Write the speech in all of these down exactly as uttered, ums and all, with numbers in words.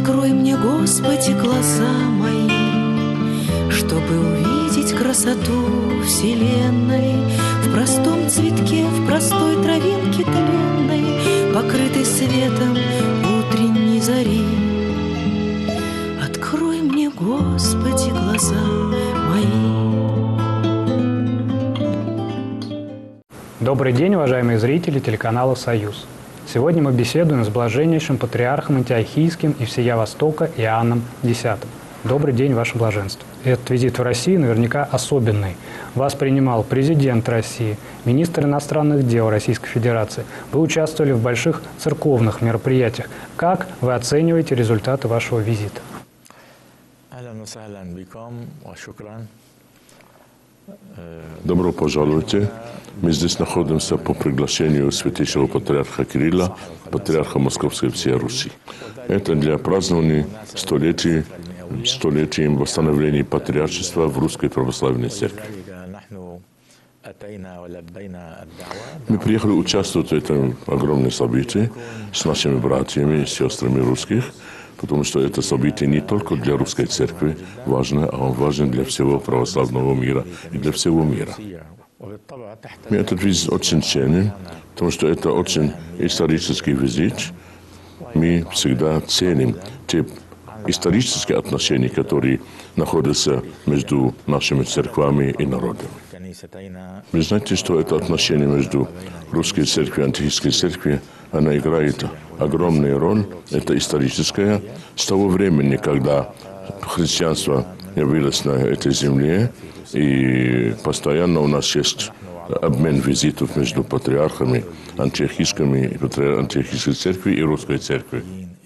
Открой мне, Господи, глаза мои, чтобы увидеть красоту вселенной в простом цветке, в простой травинке тленной, покрытой светом утренней зари. Открой мне, Господи, глаза мои. Добрый день, уважаемые зрители телеканала «Союз». Сегодня мы беседуем с блаженнейшим патриархом Антиохийским и всея Востока Иоанном Десятым. Добрый день, Ваше Блаженство. Этот визит в Россию наверняка особенный. Вас принимал президент России, министр иностранных дел Российской Федерации. Вы участвовали в больших церковных мероприятиях. Как вы оцениваете результаты вашего визита? Добро пожалуйте. Мы здесь находимся по приглашению святейшего патриарха Кирилла, патриарха Московской всей Руси. Это для празднования столетий, столетием восстановления патриаршества в Русской Православной Церкви. Мы приехали участвовать в этом огромном событии с нашими братьями и сестрами русских, потому что это событие не только для Русской Церкви важно, а важно для всего православного мира и для всего мира. Мы этот визит очень ценим, потому что это очень исторический визит. Мы всегда ценим те исторические отношения, которые находятся между нашими церквами и народами. Вы знаете, что это отношение между Русской Церковью и Антиохийской Церковью, она играет огромную роль, это историческая, с того времени, когда христианство явилось на этой земле, и постоянно у нас есть обмен визитов между патриархами антиохийскими и патриархами Антиохийской Церкви и Русской Церкви.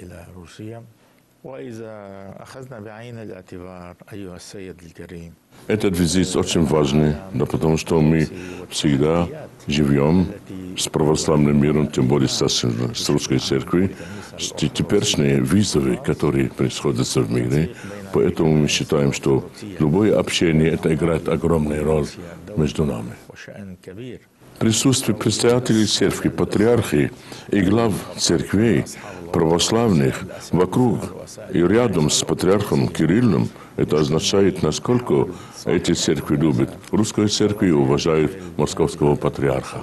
Этот визит очень важный, да, потому что мы всегда живем с православным миром, тем более с, с Русской Церковью, с теперешние вызовы, которые происходят в мире. Поэтому мы считаем, что любое общение это играет огромную роль между нами. Присутствие предстоятелей церкви, патриархии и глав церквей православных вокруг и рядом с патриархом Кириллом, это означает, насколько эти церкви любят Русскую Церковь и уважают Московского патриарха.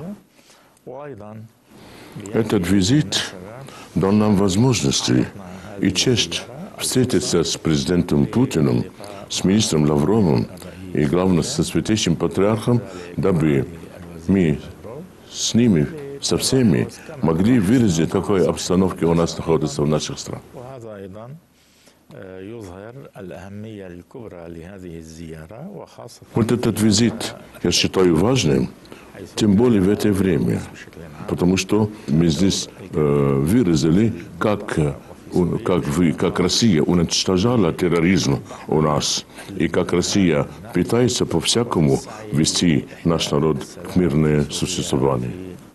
Этот визит дал нам возможности и честь встретиться с президентом Путиным, с министром Лавровым и, главное, со святейшим патриархом, дабы мы с ними, со всеми, могли выразить, в какой обстановке у нас находится в наших странах. Вот этот визит я считаю важным, тем более в это время, потому что мы здесь э, выразили, как как, вы, как Россия уничтожала терроризм у нас, и как Россия пытается по-всякому вести наш народ к мирному существованию.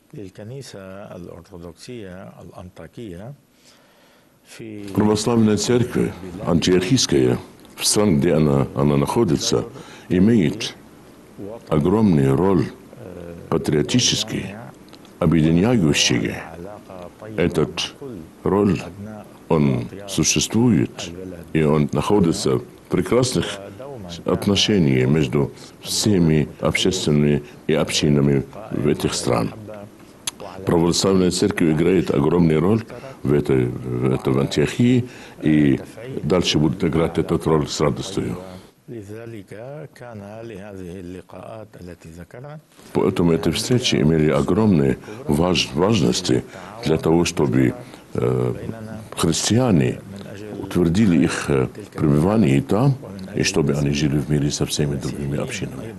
Православная церковь, антиохийская, в стране, где она, она находится, имеет огромную роль патриотический, объединяющий. Этот роль он существует, и он находится в прекрасных отношениях между всеми общественными и общинами в этих странах. Православная церковь играет огромную роль в этой, в этой Антиохии, и дальше будет играть эту роль с радостью. Поэтому эти встречи имели огромные важ, важности для того, чтобы э, христиане утвердили их пребывание там, и чтобы они жили в мире со всеми другими общинами.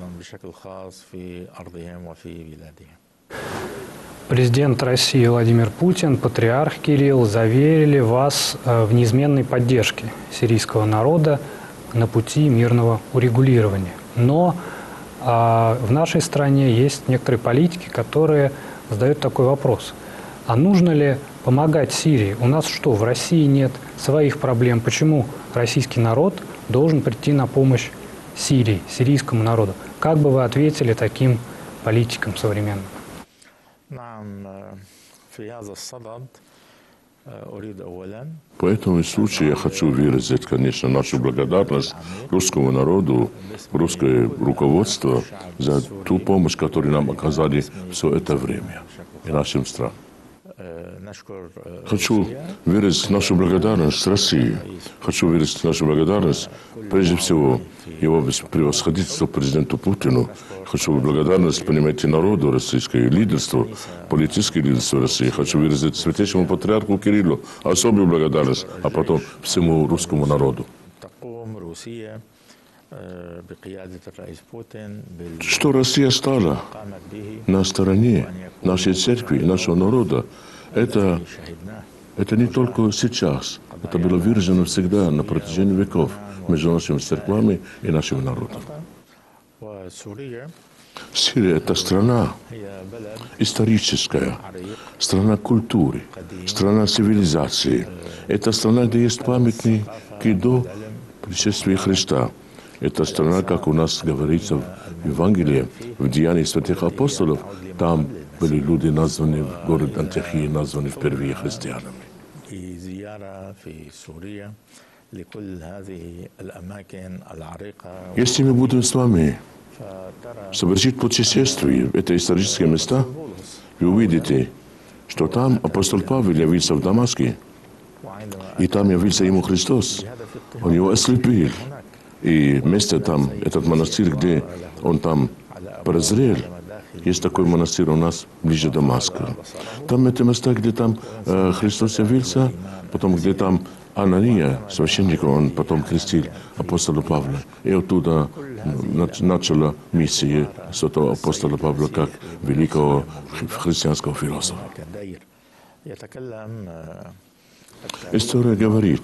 Президент России Владимир Путин, патриарх Кирилл заверили вас в неизменной поддержке сирийского народа на пути мирного урегулирования. Но а, в нашей стране есть некоторые политики, которые задают такой вопрос. А нужно ли помогать Сирии? У нас что, в России нет своих проблем? Почему российский народ должен прийти на помощь Сирии, сирийскому народу? Как бы вы ответили таким политикам современным? По этому случаю я хочу выразить, конечно, нашу благодарность русскому народу, русское руководство за ту помощь, которую нам оказали все это время и нашим странам. Хочу выразить нашу благодарность России. Хочу выразить нашу благодарность, прежде всего, его превосходительству президенту Путину. Хочу благодарность, понимаете, народу российскому, лидерству, политическому лидерству России. Хочу выразить святейшему патриарху Кириллу особую благодарность, а потом всему русскому народу. Что Россия стала на стороне нашей церкви и нашего народа, это, это не только сейчас. Это было выражено всегда на протяжении веков между нашими церквами и нашим народом. Сирия – это страна историческая, страна культуры, страна цивилизации. Это страна, где есть памятники до пришествия Христа. Это страна, как у нас говорится в Евангелии, в Деяниях святых апостолов, там были люди названы, в город Антиохии названы впервые христианами. Если мы будем с вами совершить путешествие в эти исторические места, вы увидите, что там апостол Павел явился в Дамаске, и там явился ему Христос. Он его ослепил. И вместе там, этот монастырь, где он там прозрел, есть такой монастырь у нас ближе Дамаска. Там это места, где там э, Христос явился, потом где там Анания, священник, он потом крестил апостола Павла. И оттуда начала миссия святого апостола Павла как великого христианского философа. История говорит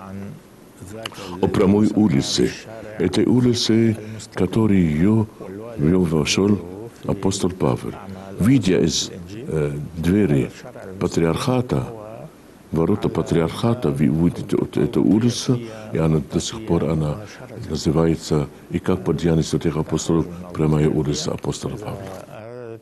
о прямой улице, этой улице, которой ее вошел апостол Павел. Видя из э, двери патриархата, ворота патриархата, вы увидите вот эту улицу, и она до сих пор она называется, и как по Деяниям святых апостолов, прямая улица апостола Павла.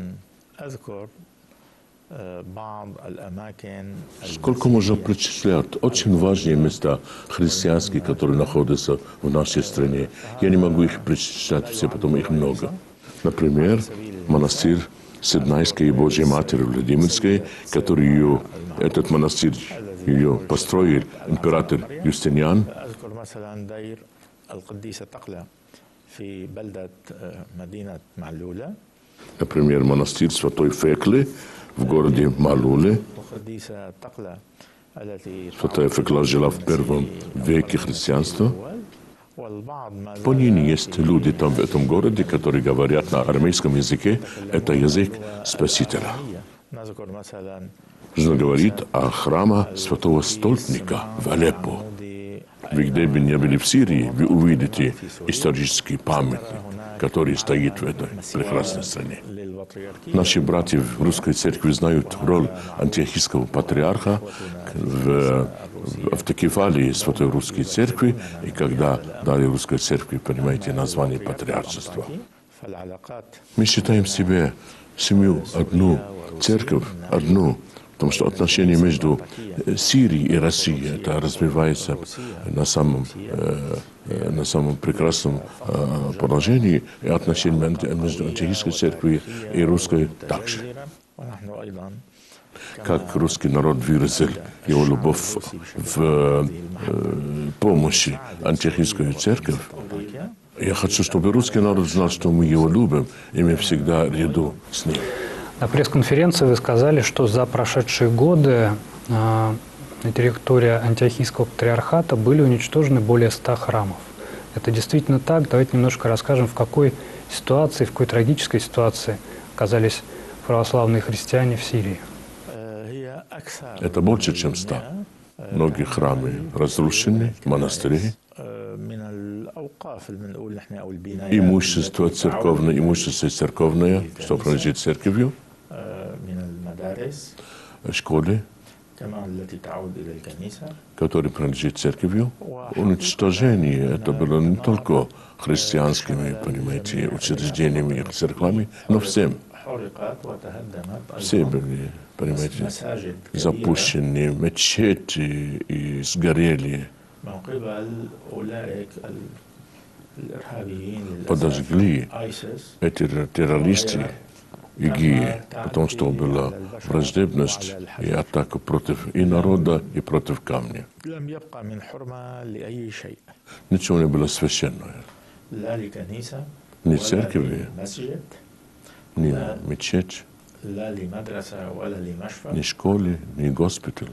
Сколько можно перечислять очень важные места христианские, которые находятся в нашей стране. Я не могу их перечислять все, потому их много. Например, монастырь Сиднайской Божьей Матери Владимирской, который ее, этот монастырь ее построил император Юстиниан. Например, монастырь Святой Феклы в городе Малуле. Святая Фекла жила в первом веке христианства. Поныне есть люди там в этом городе, которые говорят на арамейском языке. Это язык Спасителя. Нужно говорить о храме Святого Столпника в Алеппо. Вы где бы не были в Сирии, вы увидите исторический памятник, который стоит в этой прекрасной стране. Наши братья в русской церкви знают роль антиохийского патриарха в автокефалии Святой Русской Церкви, и когда дали Русской Церкви, понимаете, название патриаршества. Мы считаем себя семью одну, церковь одну, потому что отношения между Сирией и Россией это развивается на самом, э, на самом прекрасном э, положении, и отношения между антиохийской церковью и русской также. Как русский народ выразил его любовь в э, помощи антиохийской церкви, я хочу, чтобы русский народ знал, что мы его любим, и мы всегда ряду с ним. На пресс-конференции вы сказали, что за прошедшие годы э, на территории антиохийского патриархата были уничтожены более ста храмов. Это действительно так? Давайте немножко расскажем, в какой ситуации, в какой трагической ситуации оказались православные христиане в Сирии. Это больше, чем ста. Многие храмы разрушены, монастыри. Имущество церковное, имущество церковное, что принадлежит церковью, школы, которые принадлежит церковью. Уничтожение это было не только христианскими, понимаете, учреждениями и церквами, но всем. Все были, понимаете, запущены, мечети и сгорели. Подожгли эти террористы ИГИ, потому что была враждебность и атака против и народа, и против камня. Ничего не было священного. Ни церкви, ни мечеть, ни школы, ни госпиталь.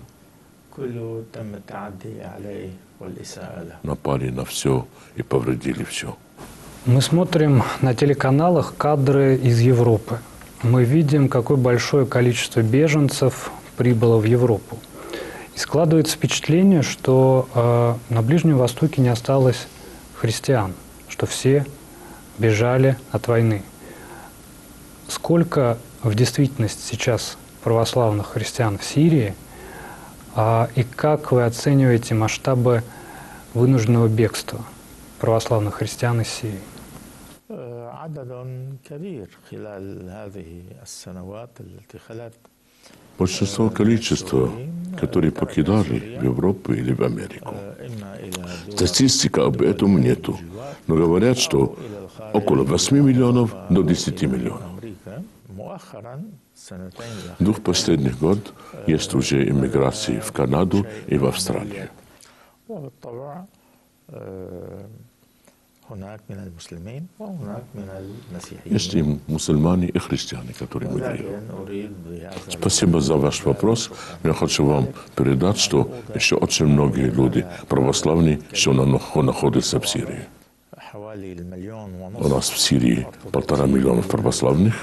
Напали на все и повредили все. Мы смотрим на телеканалах кадры из Европы. Мы видим, какое большое количество беженцев прибыло в Европу. И складывается впечатление, что э, на Ближнем Востоке не осталось христиан, что все бежали от войны. Сколько в действительности сейчас православных христиан в Сирии, а, и как вы оцениваете масштабы вынужденного бегства православных христиан из Сирии? Большинство количества, которые покидали в Европу или в Америку. Статистика об этом нету, но говорят, что около восьми миллионов до десяти миллионов. В двух последних годах есть уже иммиграции в Канаду и в Австралию. Есть и мусульмане, и христиане, которые мигрируют. Спасибо за ваш вопрос. Я хочу вам передать, что еще очень многие люди православные еще находятся в Сирии. У нас в Сирии полтора миллиона православных.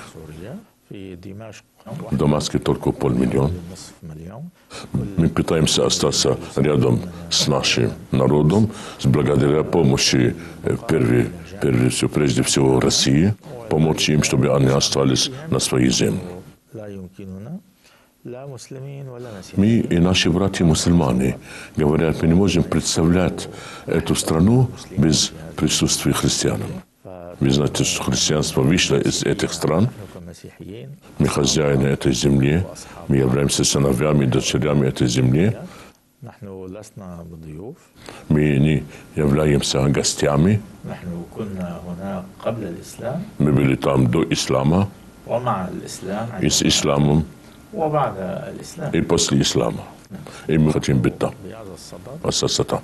В Дамаске только полмиллиона. Мы пытаемся остаться рядом с нашим народом, благодаря помощи, прежде, прежде всего, прежде всего России, помочь им, чтобы они остались на своей земле. Мы и наши братья-мусульмане говорят, мы не можем представлять эту страну без присутствия христиан. Вы знаете, что христианство вышло из этих стран. Мы хозяины этой земли, мы являемся сыновьями и дочерями этой земли. Мы не являемся гостями. Мы были там до ислама, и с исламом, и после ислама. И мы хотим быть там, остаться там.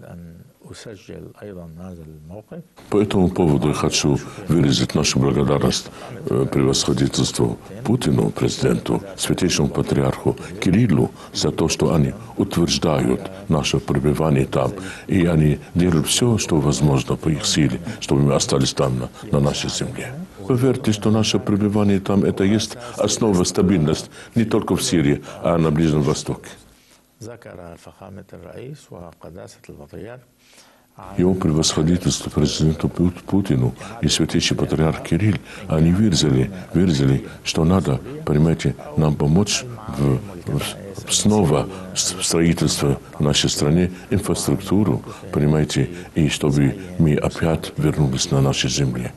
По этому поводу я хочу выразить нашу благодарность превосходительству Путину, президенту, святейшему патриарху Кириллу за то, что они утверждают наше пребывание там, и они делают все, что возможно по их силе, чтобы мы остались там, на, на нашей земле. Поверьте, что наше пребывание там – это есть основа стабильности не только в Сирии, а на Ближнем Востоке. Его превосходительство президенту Путину и святейший патриарх Кирилл, они выразили, выразили, что надо, понимаете, нам помочь в, в снова в строительство в нашей стране, инфраструктуру, понимаете, и чтобы мы опять вернулись на нашей земле.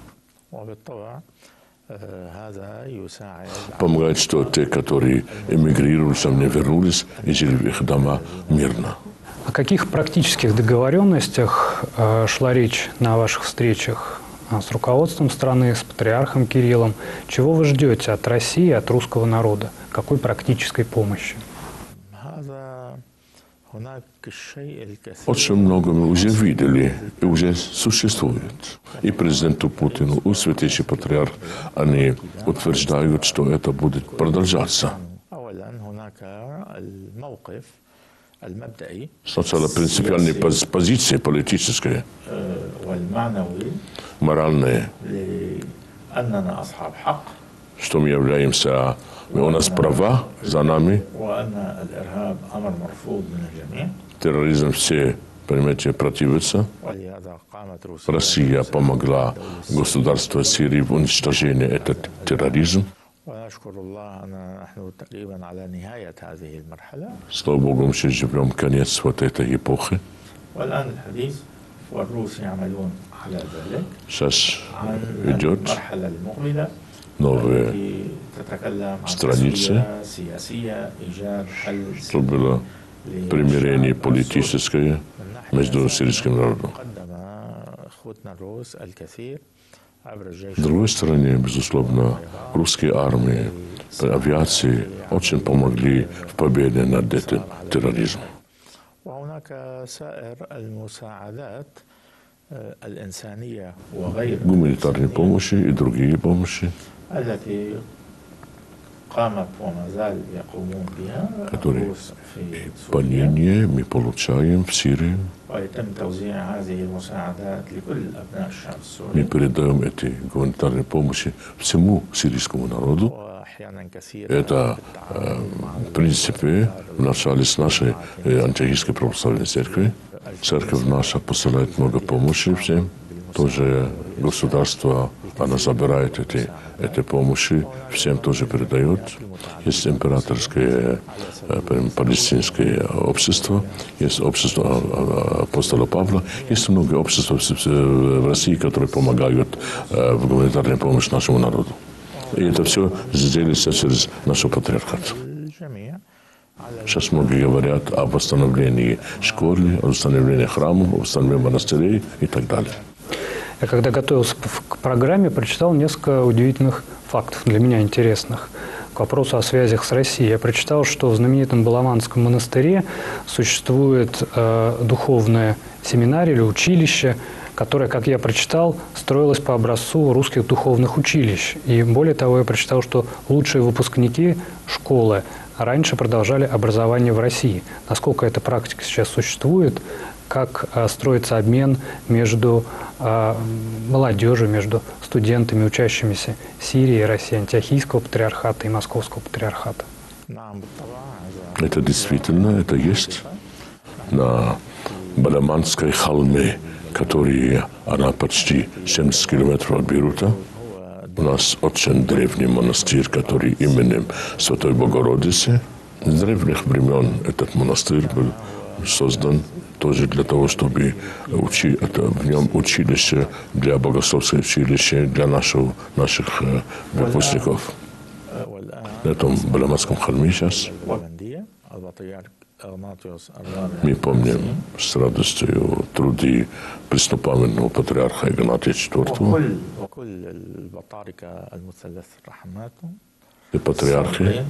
Помогает, что те, которые эмигрировали, сам не вернулись и жили в их дома мирно. О каких практических договоренностях э, шла речь на ваших встречах э, с руководством страны, с патриархом Кириллом? Чего вы ждете от России, от русского народа? Какой практической помощи? Очень много мы уже видели и уже существует. И президенту Путину, и святейший патриарх, они утверждают, что это будет продолжаться. Сначала принципиальные позиции политические, моральные, что мы являемся, у нас права за нами, терроризм все, понимаете, противятся. Россия помогла государству Сирии в уничтожении этого терроризма. Слава Богу, мы сейчас живем конец вот этой эпохи. Сейчас идет новые страницы. То было примирение политическое между сирийским народом. С другой стороны, безусловно, русские армии, авиации очень помогли в победе над этим терроризмом. Гуманитарные помощи и другие помощи, которые по ныне мы получаем в Сирии. Мы передаем эти гуманитарные помощи всему сирийскому народу. Это, в принципе, в начале с нашей антиохийской православной церкви. Церковь наша посылает много помощи всем. Тоже государство, оно забирает эти, эти помощи, всем тоже передает. Есть императорское палестинское общество, есть общество апостола Павла, есть много обществ в России, которые помогают в гуманитарной помощи нашему народу. И это все делится через нашу патриархат. Сейчас многие говорят о восстановлении школ, о восстановлении храмов, о восстановлении монастырей и так далее. Я когда готовился к программе, прочитал несколько удивительных фактов, для меня интересных, к вопросу о связях с Россией. Я прочитал, что в знаменитом Баламанском монастыре существует э, духовная семинария или училище, которое, как я прочитал, строилось по образцу русских духовных училищ. И более того, я прочитал, что лучшие выпускники школы раньше продолжали образование в России. Насколько эта практика сейчас существует, как а, строится обмен между а, молодежью, между студентами, учащимися Сирии и России, Антиохийского патриархата и Московского патриархата? Это действительно, это есть. На Баламанской холме, которая, она почти семьдесят километров от Бейрута, у нас очень древний монастырь, который именем Святой Богородицы. С древних времен этот монастырь был создан тоже для того, чтобы учи, это, в нем училище для богословского училища для нашего, наших э, выпускников. На этом Баламанском холме сейчас мы помним с радостью труды преснопамятного патриарха Игнатия четвёртого. И патриархи.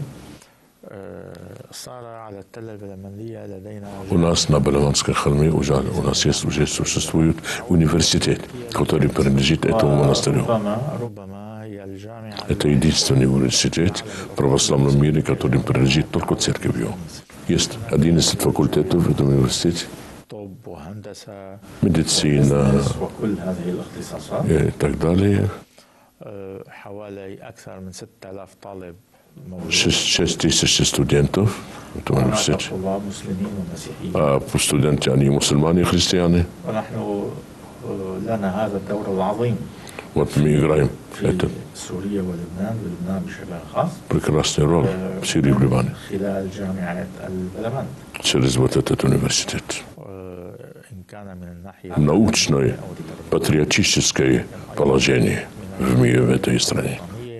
У нас на Баламанской холме уже, у нас есть, уже существует университет, который принадлежит этому монастырю. Это единственный университет в православном мире, который принадлежит только церковью. Есть одиннадцать факультетов в этом университете. Медицина и так далее. Шесть тысяч студентов в этом университете. А студенты, они мусульмане и христиане. Вот мы играем этот прекрасную роль в Сирии и в Ливане через вот этот университет. Научное, патриотическое положение в мире, в этой стране.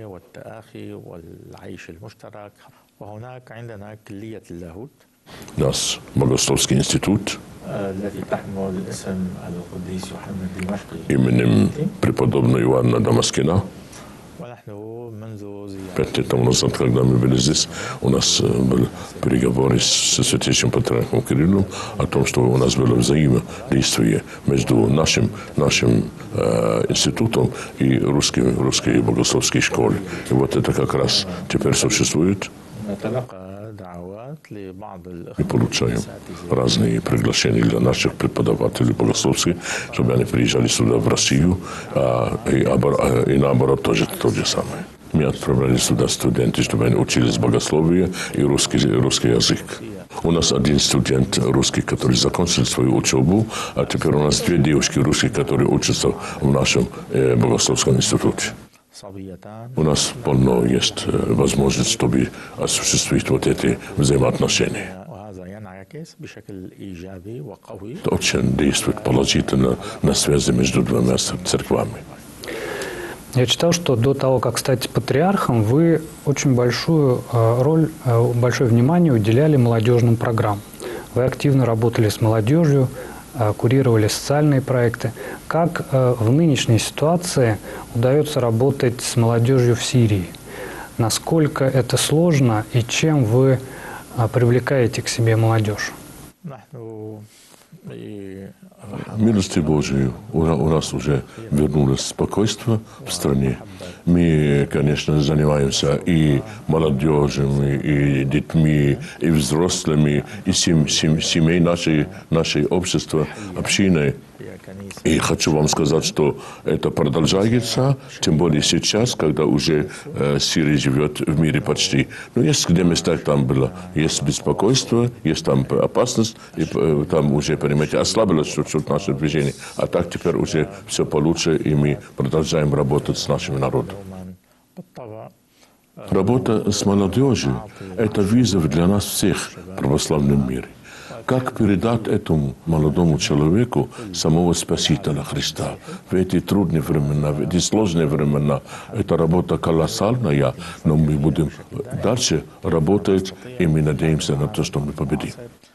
У нас Богословский институт именем преподобного Иоанна Дамаскина. Пять лет тому назад, когда мы были здесь, у нас был переговоры со святейшим патриархом Кириллом о том, что у нас было взаимодействие между нашим, нашим э, институтом и русским, русской богословской школой. И вот это как раз теперь существует. Мы получаем разные приглашения для наших преподавателей богословских, чтобы они приезжали сюда, в Россию, а, и, и наоборот тоже то же самое. Мы отправляли сюда студентов, чтобы они учились богословие и русский, русский язык. У нас один студент русский, который закончил свою учебу, а теперь у нас две девушки русские, которые учатся в нашем э, богословском институте. У нас полно есть возможность, чтобы осуществить вот эти взаимоотношения. Это очень действует положительно на связи между двумя церквами. Я читал, что до того, как стать патриархом, вы очень большую роль, большое внимание уделяли молодежным программам. Вы активно работали с молодежью, курировали социальные проекты. Как в нынешней ситуации удается работать с молодежью в Сирии? Насколько это сложно и чем вы привлекаете к себе молодежь? Милости Божией, у нас уже вернулось спокойствие в стране. Мы, конечно, занимаемся и молодежью, и детьми, и взрослыми, и сем, сем, семей нашей, нашей общества, общиной. И хочу вам сказать, что это продолжается, тем более сейчас, когда уже э, Сирия живет в мире почти. Но есть где места там было, есть беспокойство, есть там опасность, и э, там уже, понимаете, ослабилось чуть-чуть наше движение. А так теперь уже все получше, и мы продолжаем работать с нашим народом. Работа с молодежью – это вызов для нас всех в православном мире. Как передать этому молодому человеку самого Спасителя Христа в эти трудные времена, в эти сложные времена? Это работа колоссальная, но мы будем дальше работать, и мы надеемся на то, что мы победим.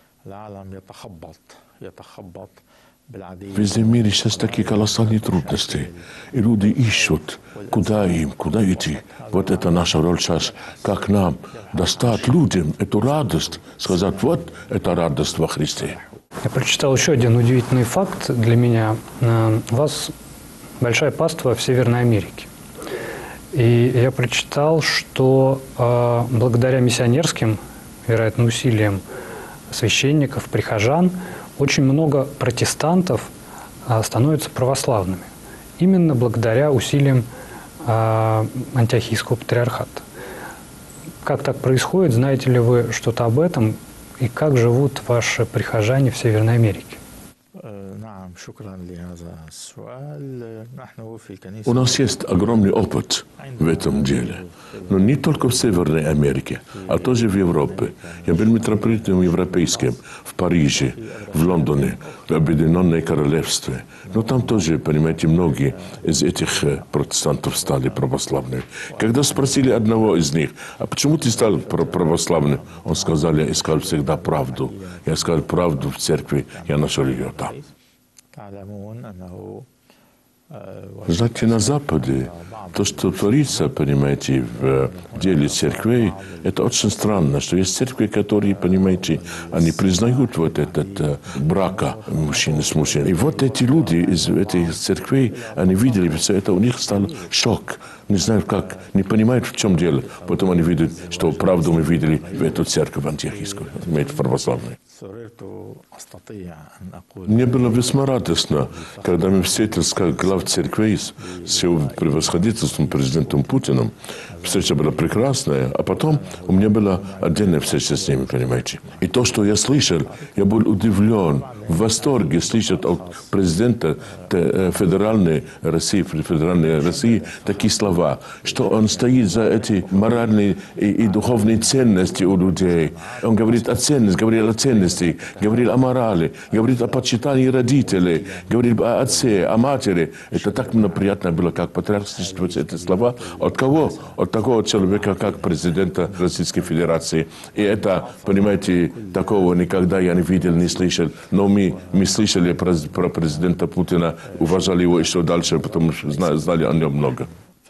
Везде в мире сейчас такие колоссальные трудности, и люди ищут, куда им, куда идти. Вот это наша роль сейчас, как нам достать людям эту радость, сказать, вот это радость во Христе. Я прочитал еще один удивительный факт для меня. У вас большая паства в Северной Америке. И я прочитал, что э, благодаря миссионерским, вероятно, усилиям священников, прихожан, очень много протестантов э, становятся православными. Именно благодаря усилиям э, антиохийского патриархата. Как так происходит? Знаете ли вы что-то об этом? И как живут ваши прихожане в Северной Америке? У нас есть огромный опыт в этом деле. Но не только в Северной Америке, а тоже в Европе. Я был митрополитом европейским в Париже, в Лондоне, в Объединенном Королевстве. Но там тоже, понимаете, многие из этих протестантов стали православными. Когда спросили одного из них, а почему ты стал православным? Он сказал, я искал всегда правду. Я искал правду в церкви, я нашел ее там. Знаете, на Западе то, что творится, понимаете, в деле церквей, это очень странно, что есть церкви, которые, понимаете, они признают вот этот брак мужчины с мужчиной. И вот эти люди из этих церквей, они видели все это, у них стал шок. Не знают как, не понимают, в чем дело. Потом они видят, что правду мы видели в эту церковь антиохийскую, имеет православную. Мне было весьма радостно, когда мы встретились как глав церквей с его превосходительством президентом Путиным. Встреча была прекрасная, а потом у меня была отдельная встреча с ними, понимаете. И то, что я слышал, я был удивлен, в восторге слышать от президента федеральной России, федеральной России такие слова, что он стоит за эти моральные и, и духовные ценности у людей. Он говорит о ценности, говорил о ценности, говорил о морали, говорит о почитании родителей, говорит о отце, о матери. Это так мне приятно было, как патриарх слышать эти слова. От кого? От такого человека, как президента Российской Федерации. И это, понимаете, такого никогда я не видел, не слышал. Но мы, мы слышали про, про президента Путина, уважали его еще дальше, потому что знали, знали о нем много.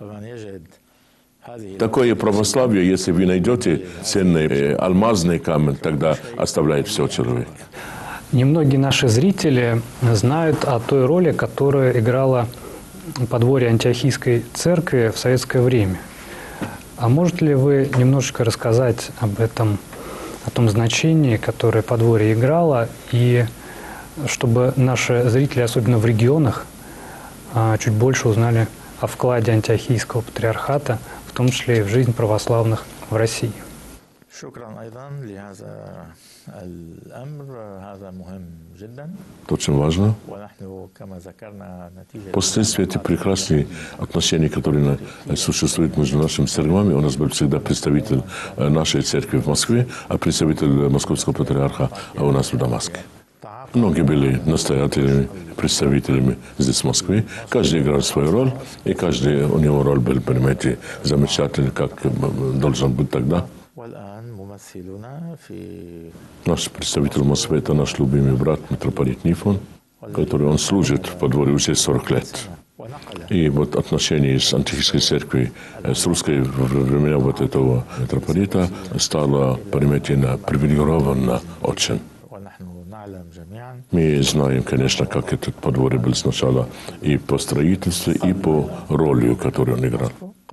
Такое православие, если вы найдете ценный э, алмазный камень, тогда оставляет все человек. Немногие наши зрители знают о той роли, которую играла подворье антиохийской церкви в советское время. А можете ли вы немножечко рассказать об этом, о том значении, которое подворье играло, и чтобы наши зрители, особенно в регионах, чуть больше узнали о вкладе антиохийского патриархата, в том числе и в жизнь православных в России? Это очень важно. Последствия эти прекрасные отношения, которые существуют между нашими церквами, у нас был всегда представитель нашей церкви в Москве, а представитель Московского патриарха у нас в Дамаске. Многие были настоятелями, представителями здесь, в Москве. Каждый играл свою роль, и каждый у него роль был, понимаете, замечательный, как должен быть тогда. Наш представитель в Москве – это наш любимый брат, митрополит Нифон, который он служит в подворье уже сорок лет. И вот отношения с антихийской церковью, с русской во времена вот этого митрополита стало, понимаете, привилегировано очень. Мы знаем, конечно, как этот подворье был сначала и по строительству, и по роли, которую он играл.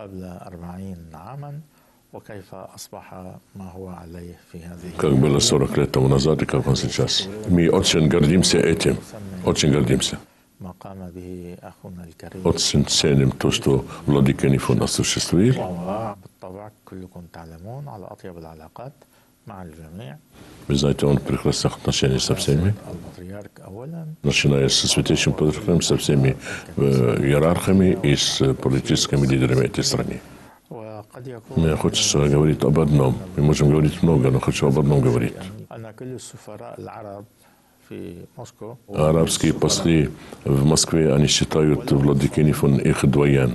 Как было сорок лет тому назад и как он сейчас. Мы очень гордимся этим, очень гордимся. Очень ценим то, что владыка Нифон осуществил. Вы знаете, он в прекрасных отношениях со всеми, начиная со святейшим патриархом, со всеми э, иерархами и с политическими лидерами этой страны. Мне хочется говорить об одном. Мы можем говорить много, но хочу об одном говорить. Арабские послы в Москве, они считают владыки Нифон их двоен.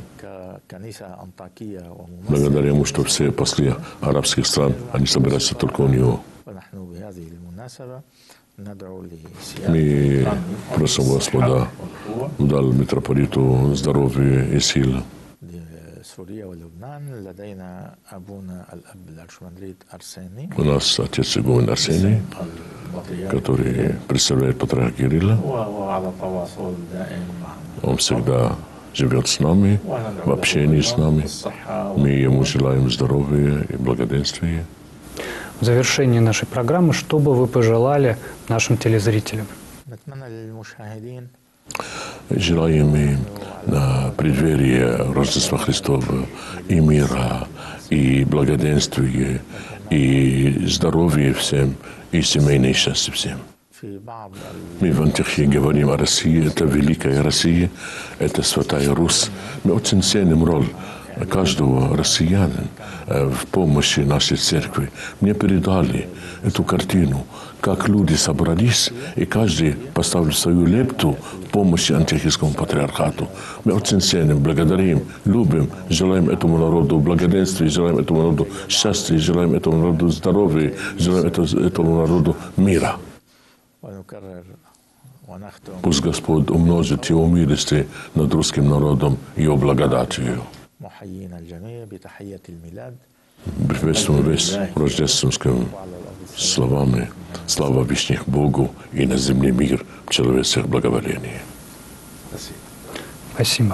Благодаря ему, что все послы арабских стран, они собираются только у него. Мы просим Господа, дал митрополиту здоровья и сил. У нас отец игумен Арсений, который представляет патриарха Кирилла. Он всегда живет с нами, в общении с нами. Мы ему желаем здоровья и благоденствия. В завершении нашей программы, что бы вы пожелали нашим телезрителям? Желаем им на преддверие Рождества Христова и мира, и благоденствия, и здоровья всем, и семейное счастье всем. Мы в Антиохии говорим о России, это великая Россия, это святая Русь. Мы очень ценим роль каждого россиянина в помощи нашей церкви. Мне передали эту картину, как люди собрались, и каждый поставил свою лепту в помощи антиохийскому патриархату. Мы очень ценим, благодарим, любим, желаем этому народу благоденствия, желаем этому народу счастья, желаем этому народу здоровья, желаем этому народу мира. Пусть Господь умножит Его милости над русским народом Его благодатью. Приветствуем весь рождественскими словами. Слава вещих Богу и на земле мир, человеческих благоволения. Спасибо.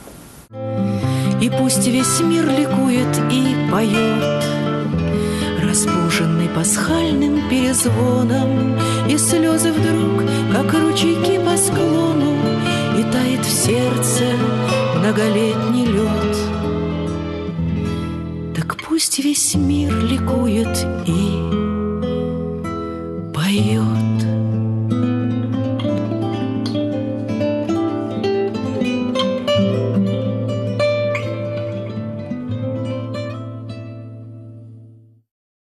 И пусть весь мир ликует и поет, разбуженный пасхальным перезвоном, и слезы вдруг, как ручейки по склону, и тает в сердце многолетний лед. Так пусть весь мир ликует и поет.